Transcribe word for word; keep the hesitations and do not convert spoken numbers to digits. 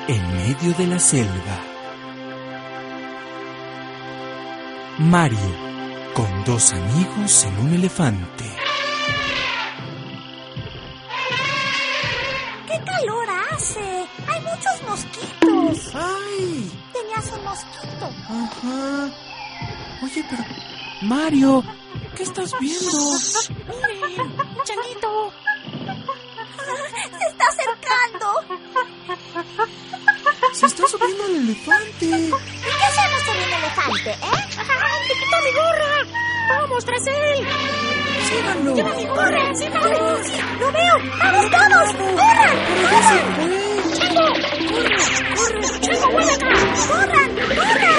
en medio de la selva. Mario, con dos amigos en un elefante. ¡Qué calor hace! ¡Hay muchos mosquitos! ¡Ay! Tenías un mosquito. Ajá. Oye, pero... Mario, ¿qué estás viendo? ¡Miren! ¡Un changuito! ¡Se está acercando! Se está subiendo el elefante. ¿Y qué hacemos con un elefante, eh? ¡Ay, te quitó mi gorra! ¡Vamos tras él! ¡Síganlo! ¡Lleva mi gorra! ¡Síganlo! ¡Sí! ¡Lo veo! ¡Vamos todos! ¡Corran! ¡Pero ya se fue! ¡Chango! ¡Corre! ¡Corre! ¡Chango, vuelve acá! ¡Corran! ¡Corran!